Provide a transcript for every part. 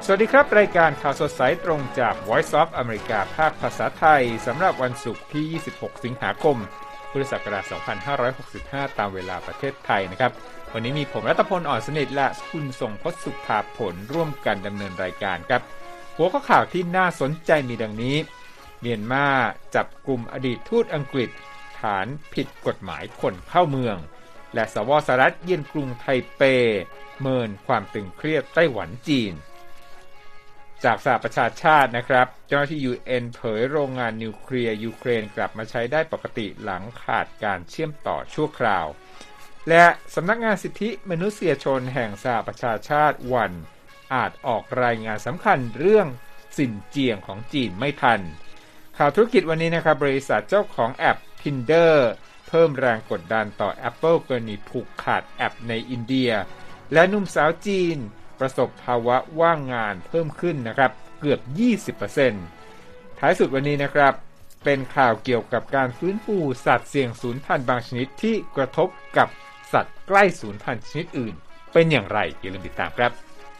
สวัสดีครับรายการข่าวสดสายตรงจาก Voice of America ภาคภาษาไทยสำหรับวันศุกร์ที่ 26 สิงหาคม พุทธศักราช 2565 ตามเวลาประเทศไทยนะครับวันนี้มีผมรัตพล อ่อนสนิทและคุณทรงพจน์สุภาผลร่วมกันดำเนินรายการครับหัวข้อข่าวที่น่าสนใจมีดังนี้เมียนมาจับกลุ่มอดีตทูตอังกฤษฐานผิดกฎหมายคนเข้าเมืองและสวสหรัฐเยือนกรุงไทเปเมินความตึงเครียดไต้หวันจีนจากสหประชาชาตินะครับเจ้าหน้าที่ UN เผยโรงงานนิวเคลียร์ยูเครนกลับมาใช้ได้ปกติหลังขาดการเชื่อมต่อชั่วคราวและสำนักงานสิทธิมนุษยชนแห่งสหประชาชาติวันอาจออกรายงานสำคัญเรื่องซินเจียงของจีนไม่ทันข่าวธุรกิจวันนี้นะครับบริษัทเจ้าของแอป Tinder เพิ่มแรงกดดันต่อ Apple กรณีผูกขาดแอปในอินเดียและหนุ่มสาวจีนประสบภาวะว่างงานเพิ่มขึ้นนะครับเกือบ 20% ท้ายสุดวันนี้นะครับเป็นข่าวเกี่ยวกับการฟื้นฟูสัตว์เสี่ยงสูญพันธุ์บางชนิดที่กระทบกับสัตว์ใกล้สูญพันธุ์ชนิดอื่นเป็นอย่างไรอย่าลืมติดตามครับ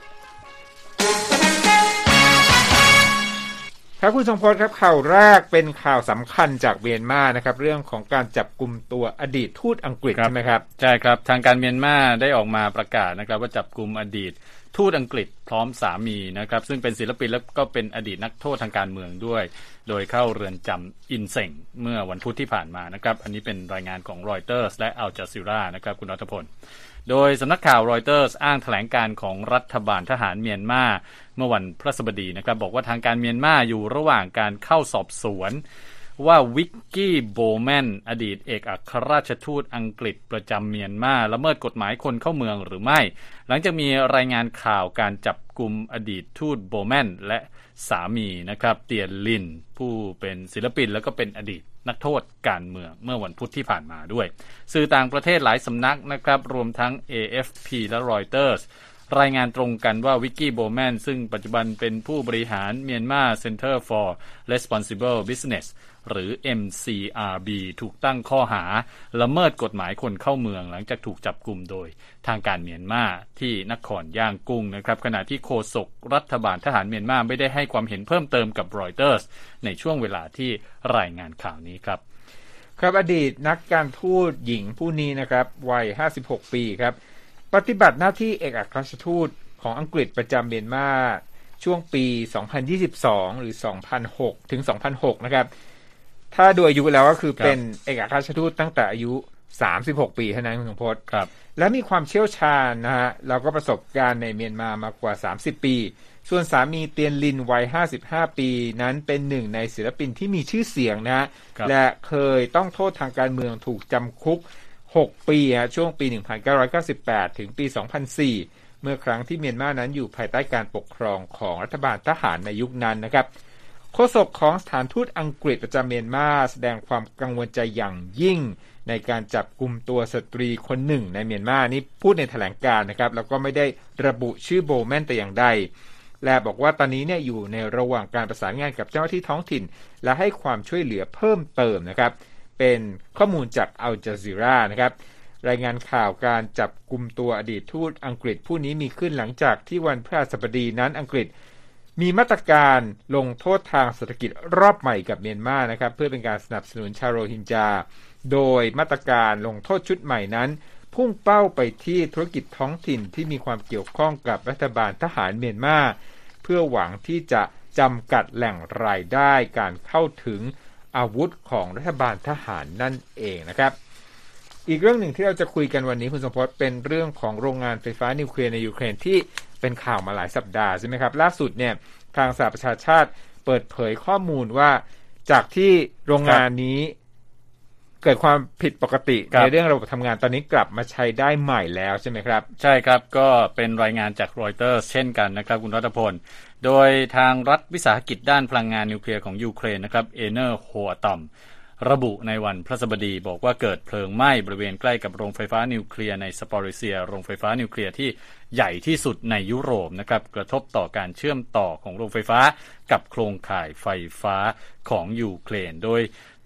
ครับคุณทรงพจน์ครับข่าวแรกเป็นข่าวสำคัญจากเมียนมานะครับเรื่องของการจับกุมตัวอดีตทูตอังกฤษใช่ไหมครับใช่ครับทางการเมียนมาได้ออกมาประกาศนะครับว่าจับกุมอดีตทูตอังกฤษพร้อมสามีนะครับซึ่งเป็นศิลปินและก็เป็นอดีตนักโทษทางการเมืองด้วยโดยเข้าเรือนจำอินเซงเมื่อวันพุธที่ผ่านมานะครับอันนี้เป็นรายงานของรอยเตอร์สและอัลจาซีรานะครับคุณรัฐพลโดยสำนักข่าวรอยเตอร์สอ้างแถลงการของรัฐบาลทหารเมียนมาเมื่อวันพฤหัสบดีนะครับบอกว่าทางการเมียนมาอยู่ระหว่างการเข้าสอบสวนว่าวิกกี้โบแมนอดีตเอกอัครราชทูตอังกฤษประจำเมียนมาละเมิดกฎหมายคนเข้าเมืองหรือไม่หลังจากมีรายงานข่าวการจับกุมอดีตทูตโบแมนและสามีนะครับเตียนลินผู้เป็นศิลปินแล้วก็เป็นอดีตนักโทษการเมืองเมื่อวันพุธที่ผ่านมาด้วยสื่อต่างประเทศหลายสำนักนะครับรวมทั้ง AFP และ Reuters รายงานตรงกันว่าวิกกี้โบแมนซึ่งปัจจุบันเป็นผู้บริหาร Myanmar Center for Responsible Business หรือ MCRB ถูกตั้งข้อหาละเมิดกฎหมายคนเข้าเมืองหลังจากถูกจับกุมโดยทางการเมียนมาที่นครย่างกุ้งนะครับขณะที่โฆษกรัฐบาลทหารเมียนมาไม่ได้ให้ความเห็นเพิ่มเติมกับ Reuters ในช่วงเวลาที่รายงานข่าวนี้ครับครับอดีตนักการทูตหญิงผู้นี้นะครับวัย56ปีครับปฏิบัติหน้าที่เอกอัครราชทูตของอังกฤษประจำเมียนมาช่วงปี 2022 หรือ 2006 ถึง 2006 นะครับถ้าดูอายุแล้วก็คือเป็นเอกอัครราชทูตตั้งแต่อายุ36 ปีเท่านั้นคุณสมพจน์และมีความเชี่ยวชาญนะฮะแล้วก็ประสบการณ์ในเมียนมามากว่า30 ปีส่วนสามีเตียนลินวัย55 ปีนั้นเป็นหนึ่งในศิลปินที่มีชื่อเสียงนะฮะและเคยต้องโทษทางการเมืองถูกจำคุก6 ปีช่วงปี 1998 ถึงปี 2004 เมื่อครั้งที่เมียนมานั้นอยู่ภายใต้การปกครองของรัฐบาลทหารในยุคนั้นนะครับโฆษกของสถานทูตอังกฤษประจำเมียนมาแสดงความกังวลใจอย่างยิ่งในการจับกุมตัวสตรีคนหนึ่งในเมียนมานี่พูดในแถลงการณ์นะครับแล้วก็ไม่ได้ระบุชื่อโบแมนแต่อย่างใดและบอกว่าตอนนี้เนี่ยอยู่ในระหว่างการประสานงานกับเจ้าหน้าที่ท้องถิ่นและให้ความช่วยเหลือเพิ่มเติมนะครับเป็นข้อมูลจากอัลจาซีรานะครับรายงานข่าวการจับกุมตัวอดีตทูตอังกฤษผู้นี้มีขึ้นหลังจากที่วันพฤหัสบดีนั้นอังกฤษมีมาตรการลงโทษทางเศรษฐกิจรอบใหม่กับเมียนมานะครับเพื่อเป็นการสนับสนุนชาวโรฮิงญาโดยมาตรการลงโทษชุดใหม่นั้นพุ่งเป้าไปที่ธุรกิจท้องถิ่นที่มีความเกี่ยวข้องกับรัฐบาลทหารเมียนมาเพื่อหวังที่จะจำกัดแหล่งรายได้การเข้าถึงอาวุธของรัฐบาลทหารนั่นเองนะครับอีกเรื่องหนึ่งที่เราจะคุยกันวันนี้คุณสมพจน์เป็นเรื่องของโรงงานไฟฟ้านิวเคลียร์ในยูเครนที่เป็นข่าวมาหลายสัปดาห์ใช่ไหมครับล่าสุดเนี่ยทางสหประชาชาติเปิดเผยข้อมูลว่าจากที่โรงงานนี้เกิดความผิดปกติในเรื่องระบบทำงานตอนนี้กลับมาใช้ได้ใหม่แล้วใช่ไหมครับใช่ครับก็เป็นรายงานจาก Reuters เช่นกันนะครับคุณรัตพลโดยทางรัฐวิสาหกิจด้านพลังงานนิวเคลียร์ของยูเครนนะครับเอเนอร์โฮอะตอมระบุในวันพฤหัสบดีบอกว่าเกิดเพลิงไหม้บริเวณใกล้กับโรงไฟฟ้านิวเคลียร์ในซาปอริเซียโรงไฟฟ้านิวเคลียร์ที่ใหญ่ที่สุดในยุโรปนะครับกระทบต่อการเชื่อมต่อของโรงไฟฟ้ากับโครงข่ายไฟฟ้าของยูเครนโดย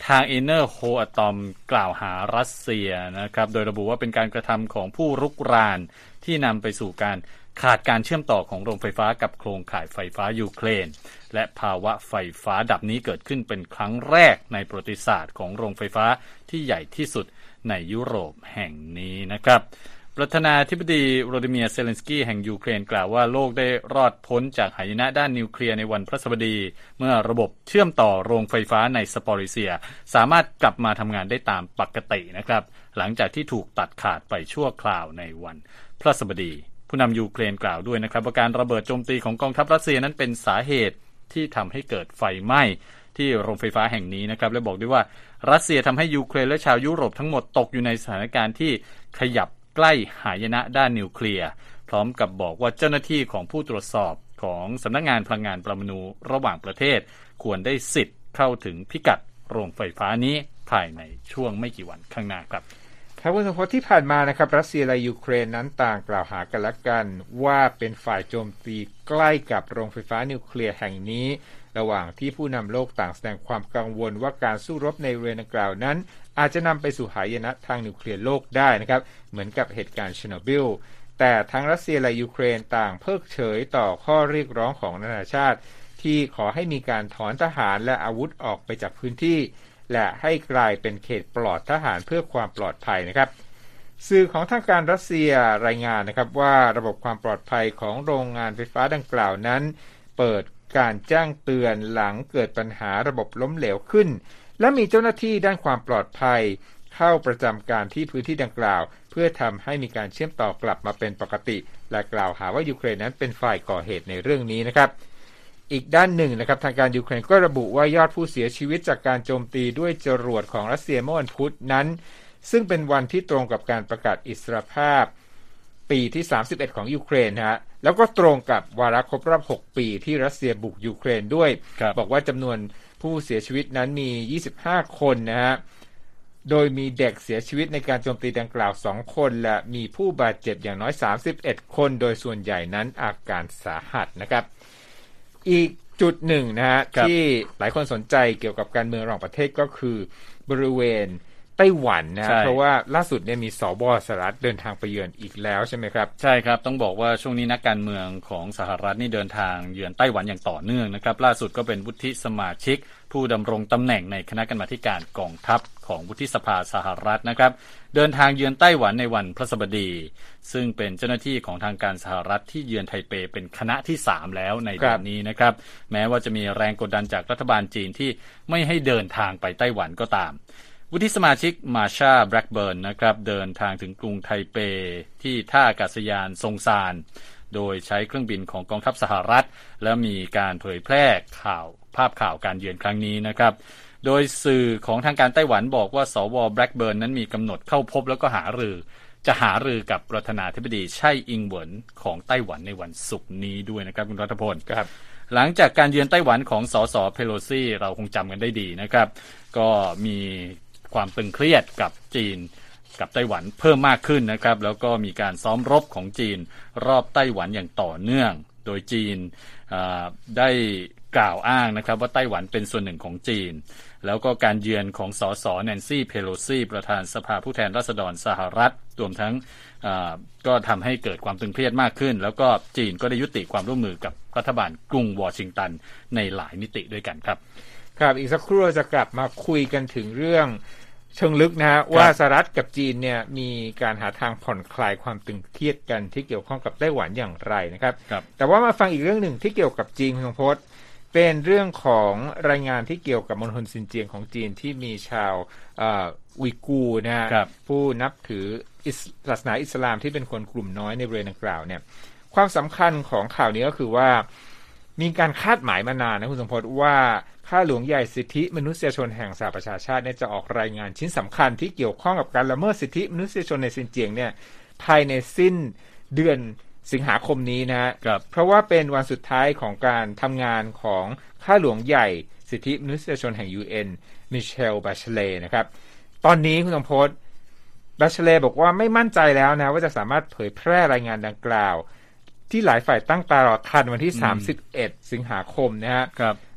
ทางเอเนอร์โฮอะตอมกล่าวหารัสเซียนะครับโดยระบุว่าเป็นการกระทำของผู้รุกรานที่นำไปสู่การขาดการเชื่อมต่อของโรงไฟฟ้ากับโครงข่ายไฟฟ้ายูเครนและภาวะไฟฟ้าดับนี้เกิดขึ้นเป็นครั้งแรกในประวัติศาสตร์ของโรงไฟฟ้าที่ใหญ่ที่สุดในยุโรปแห่งนี้นะครับประธานาธิบดีโวโลดิเมียร์เซเลนสกี้แห่งยูเครนกล่าวว่าโลกได้รอดพ้นจากหายนะด้านนิวเคลียร์ในวันพฤหัสบดีเมื่อระบบเชื่อมต่อโรงไฟฟ้าในซาปอริเซียสามารถกลับมาทำงานได้ตามปกตินะครับหลังจากที่ถูกตัดขาดไปชั่วคราวในวันพฤหัสบดีผู้นำยูเครนกล่าวด้วยนะครับว่าการระเบิดโจมตีของกองทัพรัสเซียนั้นเป็นสาเหตุที่ทำให้เกิดไฟไหม้ที่โรงไฟฟ้าแห่งนี้นะครับและบอกด้วยว่ารัสเซียทำให้ยูเครนและชาวยุโรปทั้งหมดตกอยู่ในสถานการณ์ที่ขยับใกล้หายนะด้านนิวเคลียร์พร้อมกับบอกว่าเจ้าหน้าที่ของผู้ตรวจสอบของสำนักงานพลังงานปรมาณูระหว่างประเทศควรได้สิทธิ์เข้าถึงพิกัดโรงไฟฟ้านี้ภายในช่วงไม่กี่วันข้างหน้าครับครับคุณสมพศที่ผ่านมานะครับรัสเซียและยูเครนนั้นต่างกล่าวหากันและกันว่าเป็นฝ่ายโจมตีใกล้กับโรงไฟฟ้านิวเคลียร์แห่งนี้ระหว่างที่ผู้นำโลกต่างแสดงความกังวลว่าการสู้รบในบริเวณดังกล่าวนั้นอาจจะนำไปสู่หายนะทางนิวเคลียร์โลกได้นะครับเหมือนกับเหตุการณ์เชอร์โนบิลแต่ทั้งรัสเซียและยูเครนต่างเพิกเฉยต่อข้อเรียกร้องของนานาชาติที่ขอให้มีการถอนทหารและอาวุธออกไปจากพื้นที่และให้กลายเป็นเขตปลอดทหารเพื่อความปลอดภัยนะครับสื่อของทางการรัสเซียรายงานนะครับว่าระบบความปลอดภัยของโรงงานไฟฟ้าดังกล่าวนั้นเปิดการแจ้งเตือนหลังเกิดปัญหาระบบล้มเหลวขึ้นและมีเจ้าหน้าที่ด้านความปลอดภัยเข้าประจำการที่พื้นที่ดังกล่าวเพื่อทำให้มีการเชื่อมต่อกลับมาเป็นปกติและกล่าวหาว่ายูเครนนั้นเป็นฝ่ายก่อเหตุในเรื่องนี้นะครับอีกด้านหนึ่งนะครับทางการยูเครนก็ระบุว่ายอดผู้เสียชีวิตจากการโจมตีด้วยจรวดของรัสเซียเมื่อวันพุธนั้นซึ่งเป็นวันที่ตรงกับการประกาศอิสรภาพปีที่31ของยูเครนฮะแล้วก็ตรงกับวาระครบรอบ6ปีที่รัสเซียบุกยูเครนด้วยบอกว่าจำนวนผู้เสียชีวิตนั้นมี25คนนะฮะโดยมีเด็กเสียชีวิตในการโจมตีดังกล่าว2คนและมีผู้บาดเจ็บอย่างน้อย31คนโดยส่วนใหญ่นั้นอาการสาหัสนะครับอีกจุดหนึ่งนะฮะที่หลายคนสนใจเกี่ยวกับการเมืองระหว่างประเทศก็คือบริเวณไต้หวันนะเพราะว่าล่าสุดเนี่ยมีสบสหรัฐเดินทางไปเยือนอีกแล้วใช่ไหมครับใช่ครับต้องบอกว่าช่วงนี้นักการเมืองของสหรัฐนี่เดินทางเยือนไต้หวันอย่างต่อเนื่องนะครับล่าสุดก็เป็นวุฒิสมาชิกผู้ดำรงตำแหน่งในคณะกรรมาธิการกองทัพของวุฒิสภาสหรัฐนะครับเดินทางเยือนไต้หวันในวันพฤหัสบดีซึ่งเป็นเจ้าหน้าที่ของทางการสหรัฐที่เยือนไทเปเป็นคณะที่3แล้วในเดือนนี้นะครับแม้ว่าจะมีแรงกดดันจากรัฐบาลจีนที่ไม่ให้เดินทางไปไต้หวันก็ตามวุฒิสมาชิกมาชาแบล็กเบิร์นนะครับเดินทางถึงกรุงไทเปที่ท่าอากาศยานซงซานโดยใช้เครื่องบินของกองทัพสหรัฐและมีการเผยแพร่ภาพข่าวการเยือนครั้งนี้นะครับโดยสื่อของทางการไต้หวันบอกว่าสวแบล็กเบิร์นนั้นมีกำหนดเข้าพบแล้วก็หารือกับประธานาธิบดีไช่อิงเหวินของไต้หวันในวันศุกร์นี้ด้วยนะครับคุณรัฐพลครับหลังจากการเยือนไต้หวันของสสเพโลซี่เราคงจำกันได้ดีนะครับก็มีความตึงเครียดกับจีนกับไต้หวันเพิ่มมากขึ้นนะครับแล้วก็มีการซ้อมรบของจีนรอบไต้หวันอย่างต่อเนื่องโดยจีนได้กล่าวอ้างนะครับว่าไต้หวันเป็นส่วนหนึ่งของจีนแล้วก็การเยือนของสสแนนซี่เพโลซี่ประธานสภาผู้แทนราษฎรสหรัฐรวมทั้งก็ทำให้เกิดความตึงเครียดมากขึ้นแล้วก็จีนก็ได้ยุติความร่วมมือกับรัฐบาลกรุงวอชิงตันในหลายมิติด้วยกันครับครับอีกสักครู่จะกลับมาคุยกันถึงเรื่องเชิงลึกนะฮะว่าสหรัฐกับจีนเนี่ยมีการหาทางผ่อนคลายความตึงเครียดกันที่เกี่ยวข้องกับไต้หวันอย่างไรนะครับแต่ว่ามาฟังอีกเรื่องหนึ่งที่เกี่ยวกับจีนคุณพจน์เป็นเรื่องของรายงานที่เกี่ยวกับมณฑลซินเจียงของจีนที่มีชาวอุยกูร์นะฮะผู้นับถือศาสนาอิสลามที่เป็นคนกลุ่มน้อยในบริเวณดังกล่าวเนี่ยความสำคัญของข่าวนี้ก็คือว่ามีการคาดหมายมานานนะคุณสมพศว่าข้าหลวงใหญ่สิทธิมนุษยชนแห่งสหประชาชาติเนี่ยจะออกรายงานชิ้นสำคัญที่เกี่ยวข้องกับการละเมิดสิทธิมนุษยชนในซินเจียงเนี่ยภายในสิ้นเดือนสิงหาคมนี้นะฮะเพราะว่าเป็นวันสุดท้ายของการทำงานของข้าหลวงใหญ่สิทธิมนุษยชนแห่ง UN มิเชล บาเชเลนะครับตอนนี้คุณสมพศบาเชเลบอกว่าไม่มั่นใจแล้วนะว่าจะสามารถเผยแพร่รายงานดังกล่าวที่หลายฝ่ายตั้งตารอทันวันที่31สิงหาคมนะฮะ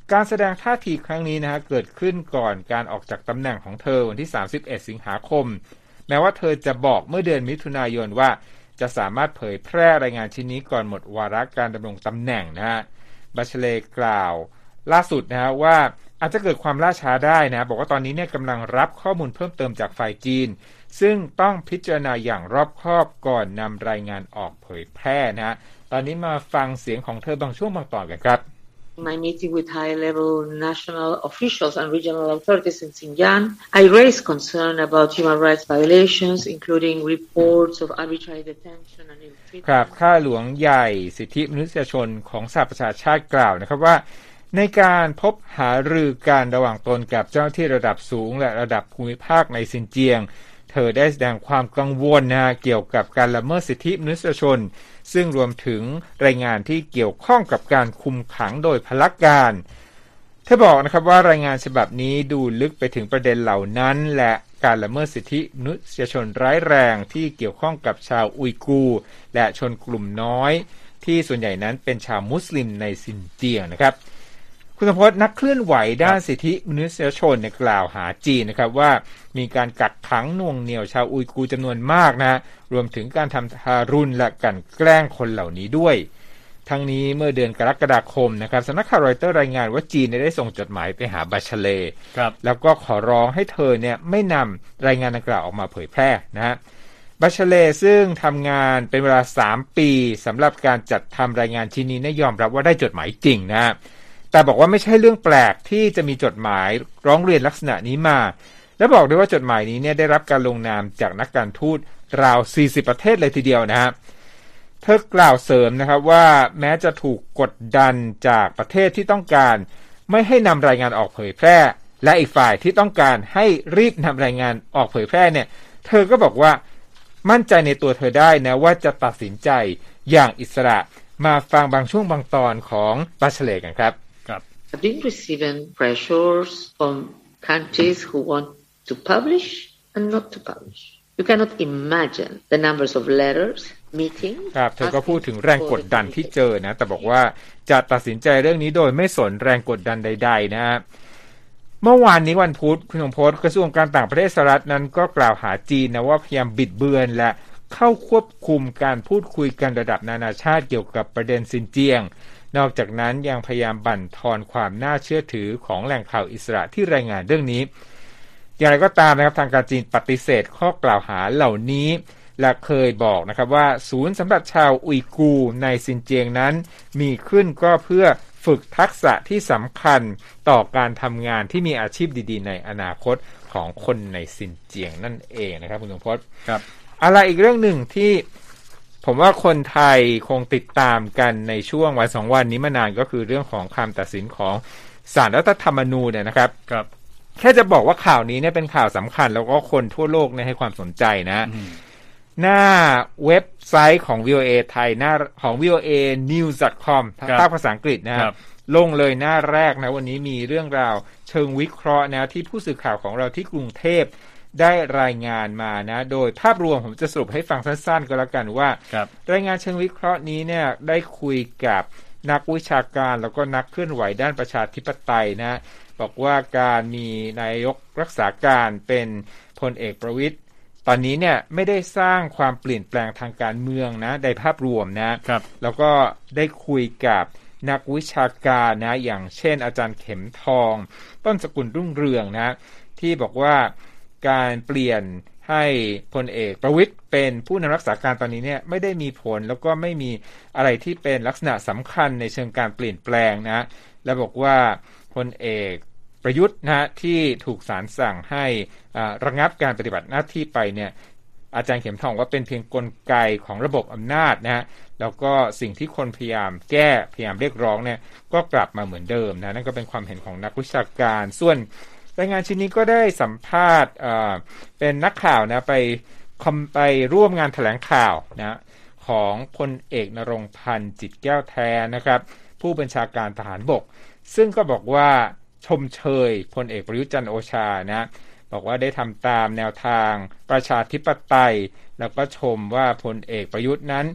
การแสดงท่าทีครั้งนี้นะฮะเกิดขึ้นก่อนการออกจากตำแหน่งของเธอวันที่31สิงหาคมแม้ว่าเธอจะบอกเมื่อเดือนมิถุนายนว่าจะสามารถเผยแพร่รายงานชิ้นนี้ก่อนหมดวาระการดำรงตำแหน่งนะฮะบัชเลกล่าวล่าสุดนะฮะว่าอาจจะเกิดความล่าช้าได้นะบอกว่าตอนนี้เนี่ยกำลังรับข้อมูลเพิ่มเติมจากฝ่ายจีนซึ่งต้องพิจารณาอย่างรอบคอบก่อนนำรายงานออกเผยแพร่นะฮะตอนนี้มาฟังเสียงของเธอบางช่วงบางตอนกันครับ My meeting with high-level national officials and regional authorities in Xinjiang, I raised concern about human rights violations, including reports of arbitrary detention and ill-treatment. ครับข้าหลวงใหญ่สิทธิมนุษยชนของสหประชาชาติกล่าวนะครับว่าในการพบหารือการระหว่างตนกับเจ้าหน้าที่ระดับสูงและระดับภูมิภาคในซินเจียงเธอได้แสดงความกังวลเกี่ยวกับการละเมิดสิทธิมนุษยชนซึ่งรวมถึงรายงานที่เกี่ยวข้องกับการคุมขังโดยพลการเธอบอกนะครับว่ารายงานฉบับนี้ดูลึกไปถึงประเด็นเหล่านั้นและการละเมิดสิทธิมนุษยชนร้ายแรงที่เกี่ยวข้องกับชาวอุยกูร์และชนกลุ่มน้อยที่ส่วนใหญ่นั้นเป็นชาวมุสลิมในซินเจียงนะครับคุณสมพจน์นักเคลื่อนไหวด้านสิทธิมนุษยชนกล่าวหาจีนนะครับว่ามีการกักขังน่วงเหนี่ยวชาวอุยกูร์จำนวนมากนะรวมถึงการทำทารุณและกลั่นแกล้งคนเหล่านี้ด้วยทั้งนี้เมื่อเดือนกรกฎาคมนะครับสำนักข่าวรอยเตอร์รายงานว่าจีนได้ส่งจดหมายไปหาบัชเลแล้วก็ขอร้องให้เธอเนี่ยไม่นำรายงานดังกล่าวออกมาเผยแพร่นะฮะบัชเลซึ่งทำงานเป็นเวลา3ปีสำหรับการจัดทำรายงานชิ้นนี้ยอมรับว่าได้จดหมายจริงนะแต่บอกว่าไม่ใช่เรื่องแปลกที่จะมีจดหมายร้องเรียนลักษณะนี้มาและบอกด้วยว่าจดหมายนี้เนี่ยได้รับการลงนามจากนักการทูตราว40ประเทศเลยทีเดียวนะฮะเธอกล่าวเสริมนะครับว่าแม้จะถูกกดดันจากประเทศที่ต้องการไม่ให้นำรายงานออกเผยแพร่และอีกฝ่ายที่ต้องการให้รีบนำรายงานออกเผยแพร่เนี่ยเธอก็บอกว่ามั่นใจในตัวเธอได้นะว่าจะตัดสินใจอย่างอิสระมาฟังบางช่วงบางตอนของบัชเลกันครับ I've been receiving pressures from countries who want to publish and not to publish. You cannot imagine the numbers of letters, meetings. ครับเธอก็พูดถึงแรงกดดันที่เจอนะแต่บอกว่าจะตัดสินใจเรื่องนี้โดยไม่สนแรงกดดันใดๆนะฮะเมื่อวานนี้วันพุธคุณสมพจน์กระทรวงการต่างประเทศสหรัฐนั้นก็กล่าวหาจีนนะว่าพยายามบิดเบือนและเข้าควบคุมการพูดคุยกันระดับนานาชาติเกี่ยวกับประเด็นซินเจียงนอกจากนั้นยังพยายามบั่นทอนความน่าเชื่อถือของแหล่งข่าวอิสระที่รายงานเรื่องนี้อย่างไรก็ตามนะครับทางการจีนปฏิเสธข้อกล่าวหาเหล่านี้และเคยบอกนะครับว่าศูนย์สำหรับชาวอุยกูร์ในซินเจียงนั้นมีขึ้นก็เพื่อฝึกทักษะที่สำคัญต่อการทำงานที่มีอาชีพดีๆในอนาคตของคนในซินเจียงนั่นเองนะครับคุณสมพจน์ครับอะไรอีกเรื่องหนึ่งที่ผมว่าคนไทยคงติดตามกันในช่วงวัน2วันนี้มานานก็คือเรื่องของคำตัดสินของศาลรัฐธรรมนูญเนี่ยนะครับแค่จะบอกว่าข่าวนี้เนี่ยเป็นข่าวสำคัญแล้วก็คนทั่วโลกเนี่ยให้ความสนใจนะหน้าเว็บไซต์ของ VOA ไทยหน้าของ VOA News.com ภาคภาษาอังกฤษนะครับลงเลยหน้าแรกนะวันนี้มีเรื่องราวเชิงวิเคราะห์นะที่ผู้สื่อข่าวของเราที่กรุงเทพได้รายงานมานะโดยภาพรวมผมจะสรุปให้ฟังสั้นๆก็แล้วกันว่ารายงานเชิงวิเคราะห์นี้เนี่ยได้คุยกับนักวิชาการแล้วก็นักเคลื่อนไหวด้านประชาธิปไตยนะบอกว่าการมีนายกรักษาการเป็นพลเอกประวิตรตอนนี้เนี่ยไม่ได้สร้างความเปลี่ยนแปลงทางการเมืองนะในภาพรวมนะแล้วก็ได้คุยกับนักวิชาการนะอย่างเช่นอาจารย์เข็มทองต้นสกุลรุ่งเรืองนะที่บอกว่าการเปลี่ยนให้พลเอกประวิตรเป็นผู้นำรักษาการตอนนี้เนี่ยไม่ได้มีผลแล้วก็ไม่มีอะไรที่เป็นลักษณะสำคัญในเชิงการเปลี่ยนแปลงนะและบอกว่าพลเอกประยุทธ์นะที่ถูกศาลสั่งให้ระงับการปฏิบัติหน้าที่ไปเนี่ยอาจารย์เข็มทองว่าเป็นเพียงกลไกของระบบอำนาจนะฮะแล้วก็สิ่งที่คนพยายามแก้พยายามเรียกร้องเนี่ยก็กลับมาเหมือนเดิมนะนั่นก็เป็นความเห็นของนักวิชาการส่วนรายงานชิ้นนี้ก็ได้สัมภาษณ์เป็นนักข่าวนะไปร่วมงานแถลงข่าวนะของพลเอกณรงค์พันธ์จิตแก้วแท้นะครับผู้บัญชาการทหารบกซึ่งก็บอกว่าชมเชยพลเอกประยุทธ์จันทร์โอชานะบอกว่าได้ทำตามแนวทางประชาธิปไตยแล้วก็ชมว่าพลเอกประยุทธ์นั้น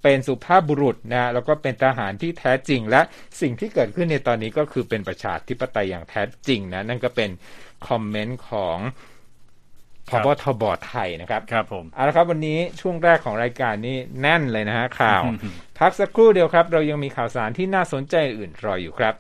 เป็นสุภาพบุรุษนะแล้วก็เป็นทหารที่แท้จริงและสิ่งที่เกิดขึ้นในตอนนี้ก็คือเป็นประชาธิปไตยอย่างแท้จริงนะนั่นก็เป็นคอมเมนต์ของผบ.ทบ.ไทยนะครับครับผมเอาละครับวันนี้ช่วงแรกของรายการนี้แน่นเลยนะฮะข่าว พักสักครู่เดียวครับเรายังมีข่าวสารที่น่าสนใจอื่นรออยู่ครับ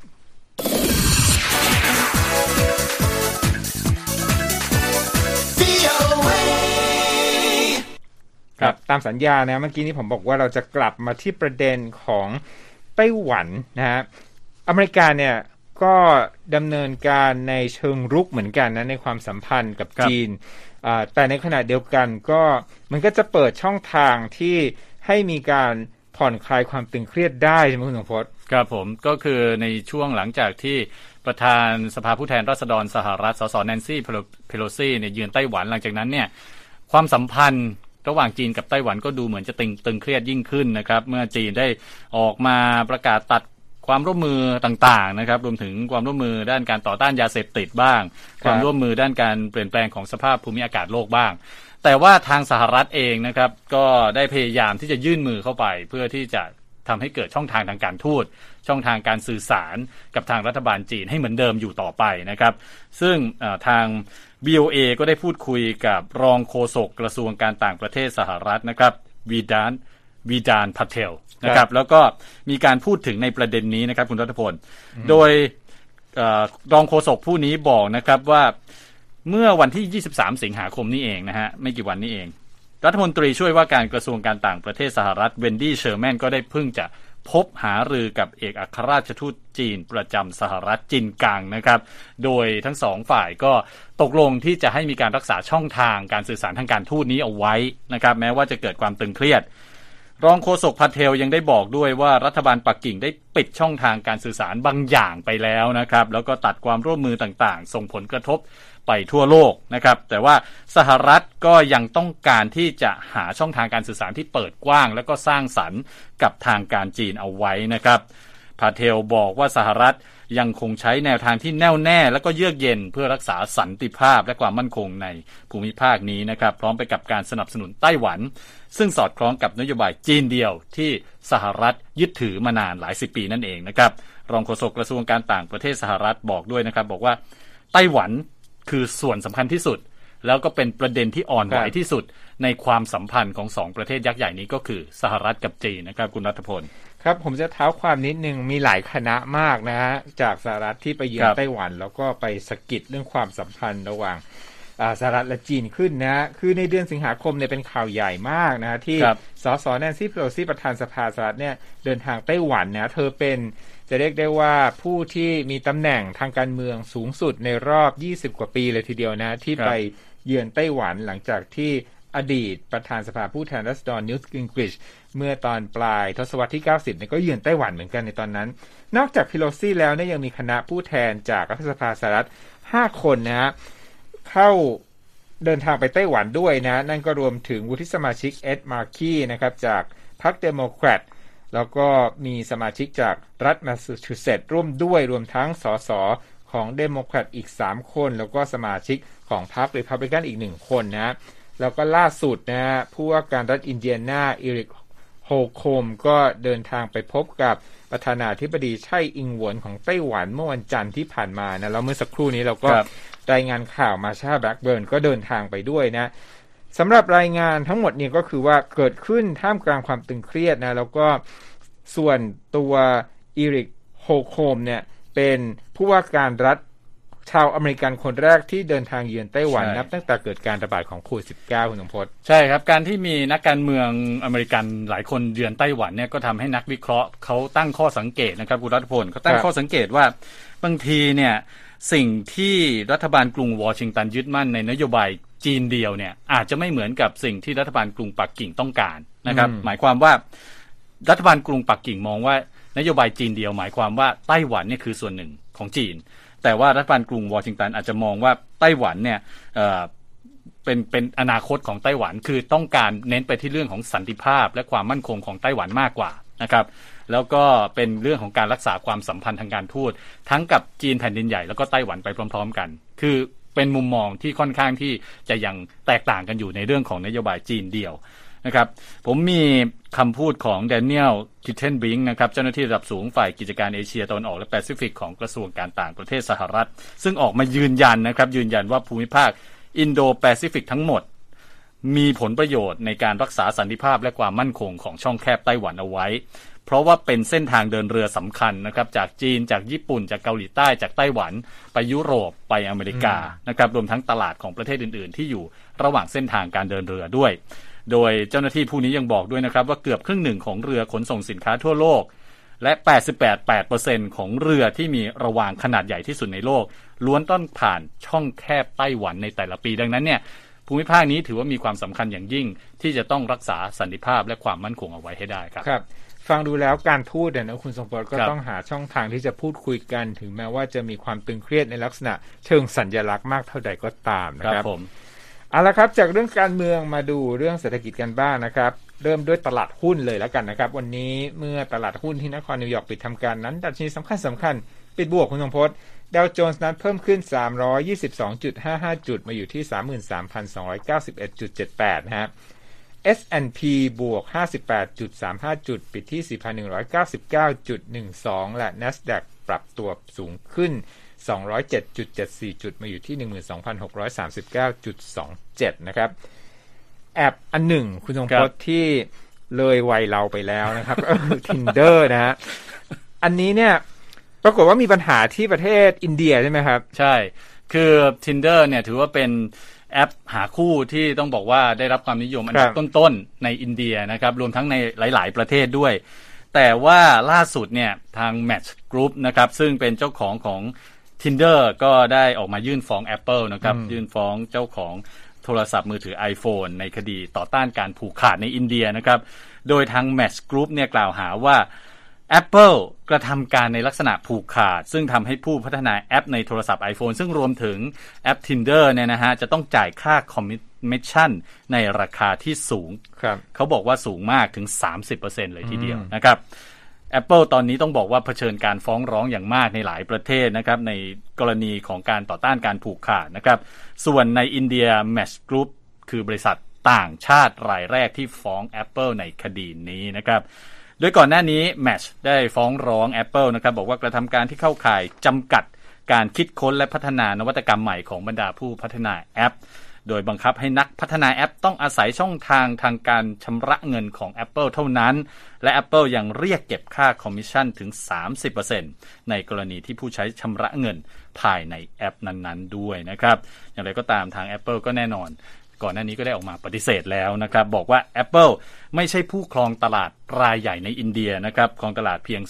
ครับตามสัญญานะเมื่อกี้นี้ผมบอกว่าเราจะกลับมาที่ประเด็นของไต้หวันนะฮะอเมริกาเนี่ยก็ดำเนินการในเชิงรุกเหมือนกันนะในความสัมพันธ์กับจีนแต่ในขณะเดียวกันก็มันก็จะเปิดช่องทางที่ให้มีการผ่อนคลายความตึงเครียดได้ใช่ไหมคุณสมพศครับผมก็คือในช่วงหลังจากที่ประธานสภาผู้แทนราษฎรสหรัฐสสแนนซี่เพโลซีเนี่ยเยือนไต้หวันหลังจากนั้นเนี่ยความสัมพันธ์ระหว่างจีนกับไต้หวันก็ดูเหมือนจะตึงเครียดยิ่งขึ้นนะครับเมื่อจีนได้ออกมาประกาศตัดความร่วมมือต่างๆนะครับรวมถึงความร่วมมือด้านการต่อต้านยาเสพติดบ้างความร่วมมือด้านการเปลี่ยนแปลงของสภาพภูมิอากาศโลกบ้างแต่ว่าทางสหรัฐเองนะครับก็ได้พยายามที่จะยื่นมือเข้าไปเพื่อที่จะทำให้เกิดช่องทางทางการทูตช่องทางการสื่อสารกับทางรัฐบาลจีนให้เหมือนเดิมอยู่ต่อไปนะครับซึ่งทาง BOA ก็ได้พูดคุยกับรองโฆษกกระทรวงการต่างประเทศสหรัฐนะครับวีดานพาเทลนะครับแล้วก็มีการพูดถึงในประเด็นนี้นะครับคุณรัฐพลโดยรองโฆษกผู้นี้บอกนะครับว่าเมื่อวันที่23สิงหาคมนี้เองนะฮะไม่กี่วันนี้เองรัฐมนตรีช่วยว่าการกระทรวงการต่างประเทศสหรัฐเวนดี้เชอร์แมนก็ได้เพิ่งจะพบหารือกับเอกอัครราชทูตจีนประจำสหรัฐจินกังนะครับโดยทั้งสองฝ่ายก็ตกลงที่จะให้มีการรักษาช่องทางการสื่อสารทางการทูตนี้เอาไว้นะครับแม้ว่าจะเกิดความตึงเครียดรองโฆษกพาเทลยังได้บอกด้วยว่ารัฐบาลปักกิ่งได้ปิดช่องทางการสื่อสารบางอย่างไปแล้วนะครับแล้วก็ตัดความร่วมมือต่างๆส่งผลกระทบไปทั่วโลกนะครับแต่ว่าสหรัฐก็ยังต้องการที่จะหาช่องทางการสื่อสารที่เปิดกว้างแล้วก็สร้างสรรค์กับทางการจีนเอาไว้นะครับพาเทลบอกว่าสหรัฐยังคงใช้แนวทางที่แน่วแน่และก็เยือกเย็นเพื่อรักษาสันติภาพและความมั่นคงในภูมิภาคนี้นะครับพร้อมไปกับการสนับสนุนไต้หวันซึ่งสอดคล้องกับนโยบายจีนเดียวที่สหรัฐยึดถือมานานหลายสิบปีนั่นเองนะครับรองโฆษกกระทรวงการต่างประเทศสหรัฐบอกด้วยนะครับบอกว่าไต้หวันคือส่วนสำคัญที่สุดแล้วก็เป็นประเด็นที่อ่อนไหวที่สุดในความสัมพันธ์ของสองประเทศยักษ์ใหญ่นี้ก็คือสหรัฐกับจีนนะครับคุณรัฐพลครับผมจะเท้าความนิดนึงมีหลายคณะมากนะฮะจากสหรัฐที่ไปเยือนไต้หวันแล้วก็ไปสะกิดเรื่องความสัมพันธ์ระหว่างสหรัฐและจีนขึ้นนะคือในเดือนสิงหาคมเนี่ยเป็นข่าวใหญ่มากนะที่สสแนนซี่เพโลซีประธานสภาสหรัฐเนี่ยเดินทางไต้หวันนะเธอเป็นจะเรียกได้ว่าผู้ที่มีตำแหน่งทางการเมืองสูงสุดในรอบ20กว่าปีเลยทีเดียวนะที่ไปเยือนไต้หวันหลังจากที่อดีตประธานสภาผู้แทนราษฎรนิวต์ กิงกริชเมื่อตอนปลายทศวรรษที่90เนี่ยก็เยือนไต้หวันเหมือนกันในตอนนั้นนอกจากเพโลซีแล้วเนี่ยยังมีคณะผู้แทนจากรัฐสภาสหรัฐ5คนนะฮะเข้าเดินทางไปไต้หวันด้วยนะนั่นก็รวมถึงวุฒิสมาชิกเอ็ดมาร์คีนะครับจากพรรคเดโมแครตแล้วก็มีสมาชิกจากรัฐแมสซาชูเซตส์ร่วมด้วยรวมทั้งสสของเดโมแครตอีก3คนแล้วก็สมาชิกของพรรครีพับลิกันอีก1คนนะแล้วก็ล่าสุดนะผู้ว่าการรัฐอินเดียนาอีริกโฮโคมก็เดินทางไปพบกับประธานาธิบดีไช่อิงหวนของไต้หวันเมื่อวันจันทร์ที่ผ่านมานะแล้วเมื่อสักครู่นี้เราก็รายงานข่าวมาชาแบล็คเบิร์นก็เดินทางไปด้วยนะสำหรับรายงานทั้งหมดเนี่ยก็คือว่าเกิดขึ้นท่ามกลางความตึงเครียดนะแล้วก็ส่วนตัวอีริกโฮโคมเนี่ยเป็นผู้ว่าการรัฐชาวอเมริกันคนแรกที่เดินทางเยือนไต้หวันนับตั้งแต่เกิดการระบาดของโควิด -19 คุณสมพศใช่ครับการที่มีนักการเมืองอเมริกันหลายคนเยือนไต้หวันเนี่ยก็ทำให้นักวิเคราะห์เขาตั้งข้อสังเกตนะครับคุณรัฐพลเขาตั้งข้อสังเกตว่าบางทีเนี่ยสิ่งที่รัฐบาลกรุงวอชิงตันยึดมั่นในนโยบายจีนเดียวเนี่ยอาจจะไม่เหมือนกับสิ่งที่รัฐบาลกรุงปักกิ่งต้องการนะครับหมายความว่ารัฐบาลกรุงปักกิ่งมองว่านโยบายจีนเดียวหมายความว่าไต้หวันเนี่ยคือส่วนหนึ่งของจีนแต่ว่ารัฐบาลกรุงวอชิงตันอาจจะมองว่าไต้หวันเนี่ยเป็นอนาคตของไต้หวันคือต้องการเน้นไปที่เรื่องของสันติภาพและความมั่นคงของไต้หวันมากกว่านะครับแล้วก็เป็นเรื่องของการรักษาความสัมพันธ์ทางการทูตทั้งกับจีนแผ่นดินใหญ่แล้วก็ไต้หวันไปพร้อมๆกันคือเป็นมุมมองที่ค่อนข้างที่จะยังแตกต่างกันอยู่ในเรื่องของนโยบายจีนเดียวนะครับผมมีคำพูดของแดเนียลคิทเทนบิงนะครับเจ้าหน้าที่ระดับสูงฝ่ายกิจการเอเชียตะวันออกและแปซิฟิกของกระทรวงการต่างประเทศสหรัฐซึ่งออกมายืนยันนะครับยืนยันว่าภูมิภาคอินโดแปซิฟิกทั้งหมดมีผลประโยชน์ในการรักษาสันติภาพและความมั่นคงของช่องแคบไต้หวันเอาไว้เพราะว่าเป็นเส้นทางเดินเรือสำคัญนะครับจากจีนจากญี่ปุ่นจากเกาหลีใต้จากไต้หวันไปยุโรปไปอเมริกานะครับรวมทั้งตลาดของประเทศอื่นๆที่อยู่ระหว่างเส้นทางการเดินเรือด้วยโดยเจ้าหน้าที่ผู้นี้ยังบอกด้วยนะครับว่าเกือบครึ่งหนึ่งของเรือขนส่งสินค้าทั่วโลกและ 88% ของเรือที่มีระวางขนาดใหญ่ที่สุดในโลกล้วนต้องผ่านช่องแคบไต้หวันในแต่ละปีดังนั้นเนี่ยภูมิภาคนี้ถือว่ามีความสำคัญอย่างยิ่งที่จะต้องรักษาสันติภาพและความมั่นคงเอาไว้ให้ได้ครับครับฟังดูแล้วการพูดนะคุณทรงพลก็ต้องหาช่องทางที่จะพูดคุยกันถึงแม้ว่าจะมีความตึงเครียดในลักษณะเชิงสัญลักษณ์มากเท่าใดก็ตามนะครับเอาละครับจากเรื่องการเมืองมาดูเรื่องเศรษฐกิจกันบ้างนะครับเริ่มด้วยตลาดหุ้นเลยแล้วกันนะครับวันนี้เมื่อตลาดหุ้นที่นครนิวยอร์กปิดทำการนั้นดัชนีสำคัญปิดบวกคุณทรงพลดาวโจนส์นั้นเพิ่มขึ้น 322.55 จุดมาอยู่ที่ 33,291.78 นะฮะS&P บวก 58.35 จุดปิดที่ 4,199.12 และ NASDAQ ปรับตัวสูงขึ้น 207.74 จุดมาอยู่ที่ 12,639.27 นะครับแอปอันหนึ่งคุณทรงพจน์ที่เลยวัยเราไปแล้วนะครับ Tinder นะฮะอันนี้เนี่ยปรากฏว่ามีปัญหาที่ประเทศอินเดียใช่ไหมครับใช่คือ Tinder เนี่ยถือว่าเป็นแอปหาคู่ที่ต้องบอกว่าได้รับความนิยมอันดับต้นๆในอินเดียนะครับรวมทั้งในหลายๆประเทศด้วยแต่ว่าล่าสุดเนี่ยทาง Match Group นะครับซึ่งเป็นเจ้าของ Tinder ก็ได้ออกมายื่นฟ้อง Apple นะครับยื่นฟ้องเจ้าของโทรศัพท์มือถือ iPhone ในคดีต่อต้านการผูกขาดในอินเดียนะครับโดยทาง Match Group เนี่ยกล่าวหาว่า Apple กระทำการในลักษณะผูกขาดซึ่งทำให้ผู้พัฒนาแอปในโทรศัพท์ iPhone ซึ่งรวมถึงแอป Tinder เนี่ยนะฮะจะต้องจ่ายค่าคอมมิชชั่นในราคาที่สูงเขาบอกว่าสูงมากถึง 30% เลยทีเดียวนะครับ Apple ตอนนี้ต้องบอกว่าเผชิญการฟ้องร้องอย่างมากในหลายประเทศนะครับในกรณีของการต่อต้านการผูกขาดนะครับส่วนในอินเดีย Match Group คือบริษัทต่างชาติรายแรกที่ฟ้อง Apple ในคดีนี้นะครับโดยก่อนหน้านี้ Match ได้ฟ้องร้อง Apple นะครับบอกว่ากระทำการที่เข้าข่ายจำกัดการคิดค้นและพัฒนานวัตกรรมใหม่ของบรรดาผู้พัฒนาแอปโดยบังคับให้นักพัฒนาแอปต้องอาศัยช่องทางทางการชำระเงินของ Apple เท่านั้นและ Apple ยังเรียกเก็บค่าคอมมิชชั่นถึง 30% ในกรณีที่ผู้ใช้ชำระเงินภายในแอปนั้นๆด้วยนะครับอย่างไรก็ตามทาง Apple ก็แน่นอนก่อนหน้านี้ก็ได้ออกมาปฏิเสธแล้วนะครับบอกว่า Apple ไม่ใช่ผู้ครองตลาดรายใหญ่ในอินเดียนะครับครองตลาดเพียง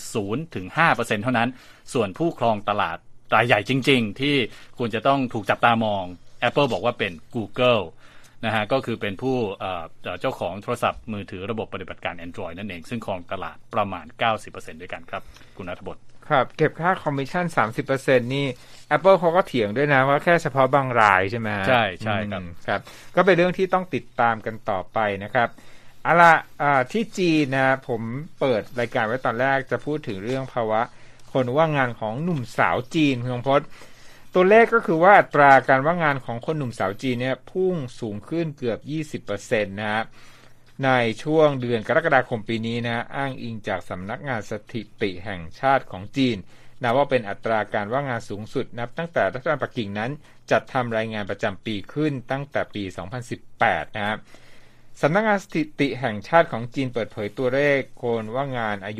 0-5% เท่านั้นส่วนผู้ครองตลาดรายใหญ่จริงๆที่ควรจะต้องถูกจับตามอง Apple บอกว่าเป็น Google นะฮะก็คือเป็นผู้เจ้าของโทรศัพท์มือถือระบบปฏิบัติการ Android นั่นเองซึ่งครองตลาดประมาณ 90% ด้วยกันครับคุณณัฐบดครับเก็บค่าคอมมิชชั่น 30% นี่ Apple เขาก็เถียงด้วยนะว่าแค่เฉพาะบางรายใช่ไหมใช่ใช่ครับก็เป็นเรื่องที่ต้องติดตามกันต่อไปนะครับเอาล่ะที่จีนนะผมเปิดรายการไว้ตอนแรกจะพูดถึงเรื่องภาวะคนว่างงานของหนุ่มสาวจีนคุณพจน์ตัวเลขก็คือว่าอัตราการว่างงานของคนหนุ่มสาวจีนเนี่ยพุ่งสูงขึ้นเกือบ 20% นะครับในช่วงเดือนกรกฎาคมปีนี้นะอ้างอิงจากสำนักงานสถิติแห่งชาติของจีนนับว่าเป็นอัตราการว่างงานสูงสุดนับตั้งแต่รัฐบาลปักกิ่งนั้นจัดทำรายงานประจำปีขึ้นตั้งแต่ปี 2018 นะครับสำนักงานสถิติแห่งชาติของจีนเปิดเผยตัวเลขคนว่างงานอายุ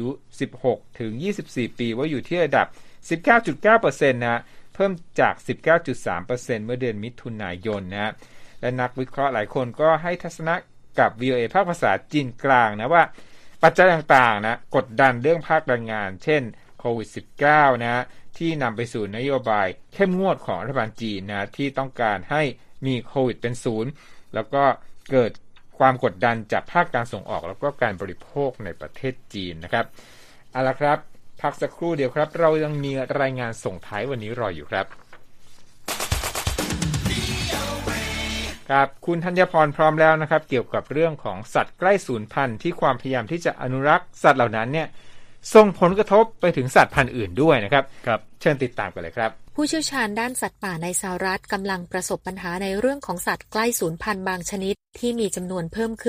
16-24 ปีว่าอยู่ที่ระดับ 19.9% นะเพิ่มจาก 19.3% เมื่อเดือนมิถุนายนนะและนักวิเคราะห์หลายคนก็ให้ทัศนะกับ VOA ภาคภาษาจีนกลางนะว่าปัจจัยต่างๆนะกดดันเรื่องภาคแรงงานเช่นโควิด -19 นะที่นำไปสู่นโยบายเข้มงวดของรัฐบาลจีนนะที่ต้องการให้มีโควิดเป็นศูนย์แล้วก็เกิดความกดดันจากภาคการส่งออกแล้วก็การบริโภคในประเทศจีนนะครับเอาละครับพักสักครู่เดียวครับเรายังมีรายงานส่งท้ายวันนี้รออยู่ครับครับคุณธัญพรพร้อมแล้วนะครับเกี่ยวกับเรื่องของสัตว์ใกล้สูญพันธุ์ที่ความพยายามที่จะอนุรักษ์สัตว์เหล่านั้นเนี่ยส่งผลกระทบไปถึงสัตว์พันธุ์อื่นด้วยนะครับครับเชิญติดตามกันเลยครับผู้เชี่ยวชาญด้านสัตว์ป่าในสหรัฐกำลังประสบปัญหาในเรื่องของสัตว์ใกล้สูญพันธุ์บางชนิดที่มีจำนวนเพิ่มขึ้น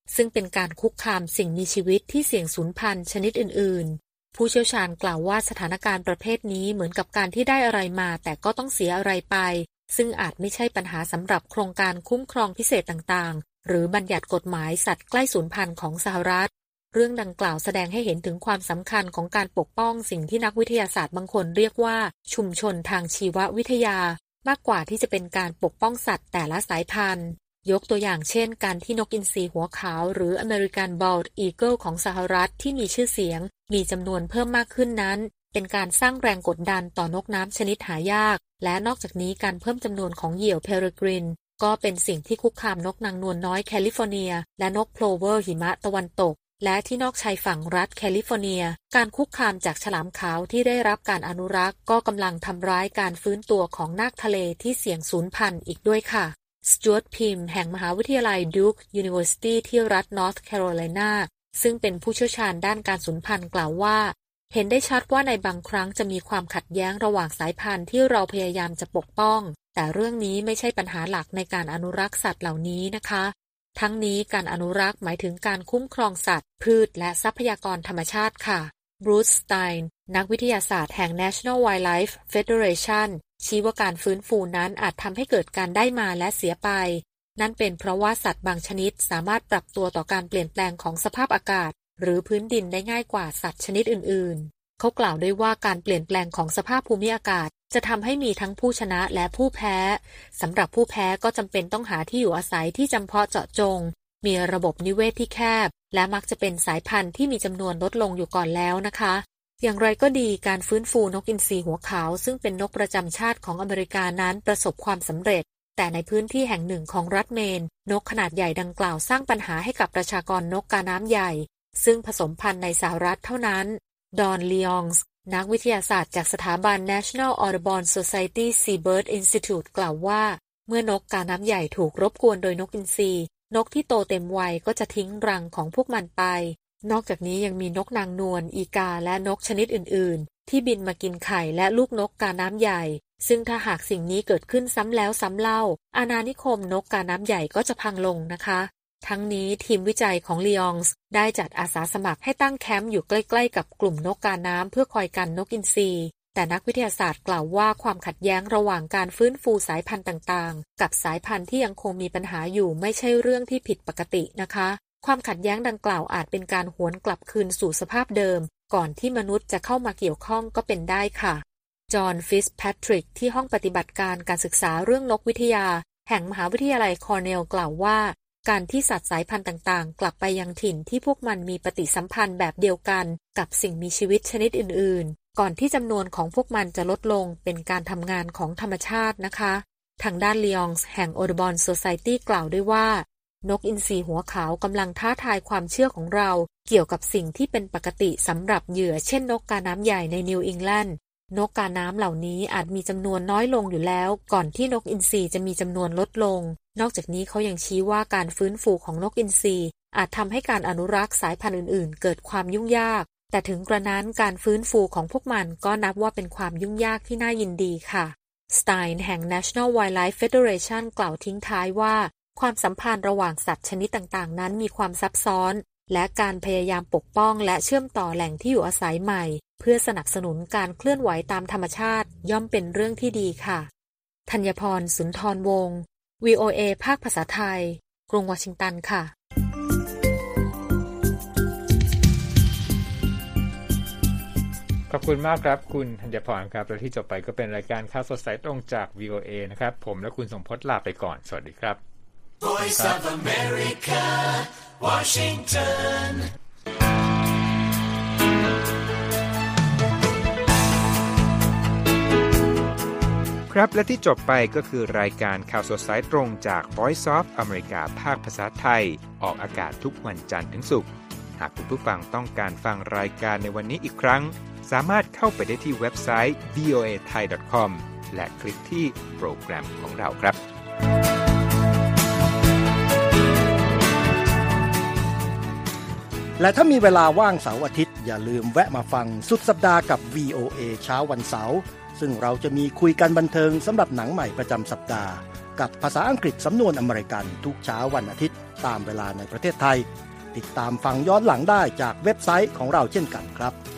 ซึ่งเป็นการคุกคามสิ่งมีชีวิตที่เสี่ยงสูญพันธุ์ชนิดอื่นๆผู้เชี่ยวชาญกล่าวว่าสถานการณ์ประเภทนี้เหมือนกับการที่ได้อะไรมาแต่ก็ต้องเสียอะไรไปซึ่งอาจไม่ใช่ปัญหาสำหรับโครงการคุ้มครองพิเศษต่างๆหรือบัญญัติกฎหมายสัตว์ใกล้สูญพันธุ์ของสหรัฐเรื่องดังกล่าวแสดงให้เห็นถึงความสำคัญของการปกป้องสิ่งที่นักวิทยาศาสตร์บางคนเรียกว่าชุมชนทางชีววิทยามากกว่าที่จะเป็นการปกป้องสัตว์แต่ละสายพันธุ์ยกตัวอย่างเช่นการที่นกอินทรีหัวขาวหรือ American Bald Eagle ของสหรัฐที่มีชื่อเสียงมีจำนวนเพิ่มมากขึ้นนั้นเป็นการสร้างแรงกดดันต่อนกน้ำชนิดหายากและนอกจากนี้การเพิ่มจำนวนของเหยี่ยวเพเรกรินก็เป็นสิ่งที่คุกคามนกนางนวลน้อยแคลิฟอร์เนียและนกโพลเวอร์หิมะตะวันตกและที่นอกชายฝั่งรัฐแคลิฟอร์เนียการคุกคามจากฉลามขาวที่ได้รับการอนุรักษ์ก็กำลังทำร้ายการฟื้นตัวของนาคทะเลที่เสี่ยงสูญพันธุ์อีกด้วยค่ะสจ๊วตพิมแห่งมหาวิทยาลัยดูคยูนิเวอร์ซิตี้ที่รัฐนอร์ทแคโรไลนาซึ่งเป็นผู้เชี่ยวชาญด้านการสูญพันธุ์กล่าวว่าเห็นได้ชัดว่าในบางครั้งจะมีความขัดแย้งระหว่างสายพันธุ์ที่เราพยายามจะปกป้องแต่เรื่องนี้ไม่ใช่ปัญหาหลักในการอนุรักษ์สัตว์เหล่านี้นะคะทั้งนี้การอนุรักษ์หมายถึงการคุ้มครองสัตว์พืชและทรัพยากรธรรมชาติค่ะบรูซ สไตน์นักวิทยาศาสตร์แห่ง National Wildlife Federation ชี้ว่าการฟื้นฟูนั้นอาจทำให้เกิดการได้มาและเสียไปนั่นเป็นเพราะว่าสัตว์บางชนิดสามารถปรับตัวต่อการเปลี่ยนแปลงของสภาพอากาศหรือพื้นดินได้ง่ายกว่าสัตว์ชนิดอื่นๆเขากล่าวด้วยว่าการเปลี่ยนแปลงของสภาพภูมิอากาศจะทำให้มีทั้งผู้ชนะและผู้แพ้สำหรับผู้แพ้ก็จำเป็นต้องหาที่อยู่อาศัยที่จำเพาะเจาะจงมีระบบนิเวศที่แคบและมักจะเป็นสายพันธุ์ที่มีจำนวนลดลงอยู่ก่อนแล้วนะคะอย่างไรก็ดีการฟื้นฟูนกอินทรีหัวขาวซึ่งเป็นนกประจำชาติของอเมริกานั้นประสบความสำเร็จแต่ในพื้นที่แห่งหนึ่งของรัฐเมนนกขนาดใหญ่ดังกล่าวสร้างปัญหาให้กับประชากรนกกาน้ำใหญ่ซึ่งผสมพันธุ์ในสหรัฐเท่านั้นดอน ลีอองส์นักวิทยาศาสตร์จากสถาบัน National Audubon Society Seabird Institute กล่าวว่าเมื่อนกกาน้ำใหญ่ถูกรบกวนโดยนกอินทรีนกที่โตเต็มวัยก็จะทิ้งรังของพวกมันไปนอกจากนี้ยังมีนกนางนวลอีกาและนกชนิดอื่นๆที่บินมากินไข่และลูกนกกาน้ำใหญ่ซึ่งถ้าหากสิ่งนี้เกิดขึ้นซ้ำแล้วซ้ำเล่าอาณานิคมนกกาน้ำใหญ่ก็จะพังลงนะคะทั้งนี้ทีมวิจัยของลีอองส์ได้จัดอาสาสมัครให้ตั้งแคมป์อยู่ใกล้ๆกับกลุ่มนกกาน้ำเพื่อคอยกันนกอินทรีแต่นักวิทยาศาสตร์กล่าวว่าความขัดแย้งระหว่างการฟื้นฟูสายพันธุ์ต่างๆกับสายพันธุ์ที่ยังคงมีปัญหาอยู่ไม่ใช่เรื่องที่ผิดปกตินะคะความขัดแย้งดังกล่าวอาจเป็นการหวนกลับคืนสู่สภาพเดิมก่อนที่มนุษย์จะเข้ามาเกี่ยวข้องก็เป็นได้ค่ะจอห์น ฟิทซ์แพทริกที่ห้องปฏิบัติการการศึกษาเรื่องนกวิทยาแห่งมหาวิทยาลัยคอร์เนลกล่าวว่าการที่สัตว์สายพันธุ์ต่างๆกลับไปยังถิ่นที่พวกมันมีปฏิสัมพันธ์แบบเดียวกันกับสิ่งมีชีวิตชนิดอื่นๆก่อนที่จำนวนของพวกมันจะลดลงเป็นการทำงานของธรรมชาตินะคะทางด้านลีอองส์แห่ง Audubon Society กล่าวด้วยว่านกอินทรีหัวขาวกำลังท้าทายความเชื่อของเราเกี่ยวกับสิ่งที่เป็นปกติสำหรับเหยื่อเช่นนกกาน้ำใหญ่ในนิวอิงแลนด์นกกาน้ำเหล่านี้อาจมีจำนวนน้อยลงอยู่แล้วก่อนที่นกอินทรีจะมีจำนวนลดลงนอกจากนี้เขายังชี้ว่าการฟื้นฟูของนกอินทรีอาจทำให้การอนุรักษ์สายพันธุ์อื่นๆเกิดความยุ่งยากแต่ถึงกระนั้นการฟื้นฟูของพวกมันก็นับว่าเป็นความยุ่งยากที่น่ายินดีค่ะสไตน์แห่ง National Wildlife Federation กล่าวทิ้งท้ายว่าความสัมพันธ์ระหว่างสัตว์ชนิดต่างๆนั้นมีความซับซ้อนและการพยายามปกป้องและเชื่อมต่อแหล่งที่อยู่อาศัยใหม่เพื่อสนับสนุนการเคลื่อนไหวตามธรรมชาติย่อมเป็นเรื่องที่ดีค่ะธัญพร สุนทรวงศ์ VOA ภาคภาษาไทยกรุงวอชิงตันค่ะขอบคุณมากครับคุณธัญพรครับและที่จบไปก็เป็นรายการข่าวสดสายตรงจาก VOA นะครับผมและคุณสมพจน์ลาไปก่อนสวัสดีครับ Voice of America Washingtonครับและที่จบไปก็คือรายการข่าวสดสายตรงจาก Voice of America ภาคภาษาไทยออกอากาศทุกวันจันทร์ถึงศุกร์หากคุณผู้ฟังต้องการฟังรายการในวันนี้อีกครั้งสามารถเข้าไปได้ที่เว็บไซต์ voathai.com และคลิกที่โปรแกรมของเราครับและถ้ามีเวลาว่างเสาร์อาทิตย์อย่าลืมแวะมาฟังสุดสัปดาห์กับ VOA เช้าวันเสาร์ซึ่งเราจะมีคุยกันบันเทิงสำหรับหนังใหม่ประจำสัปดาห์กับภาษาอังกฤษสำนวนอเมริกันทุกเช้าวันอาทิตย์ตามเวลาในประเทศไทยติดตามฟังย้อนหลังได้จากเว็บไซต์ของเราเช่นกันครับ